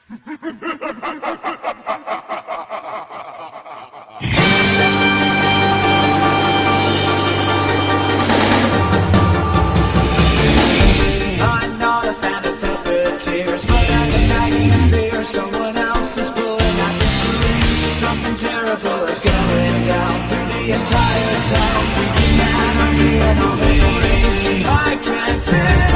I'm not a fan of puppeteers, but I can nagging fear someone else is pulling at the strings. Something terrible is going down through the entire town. Freaking anarchy and all the rage. I can't stand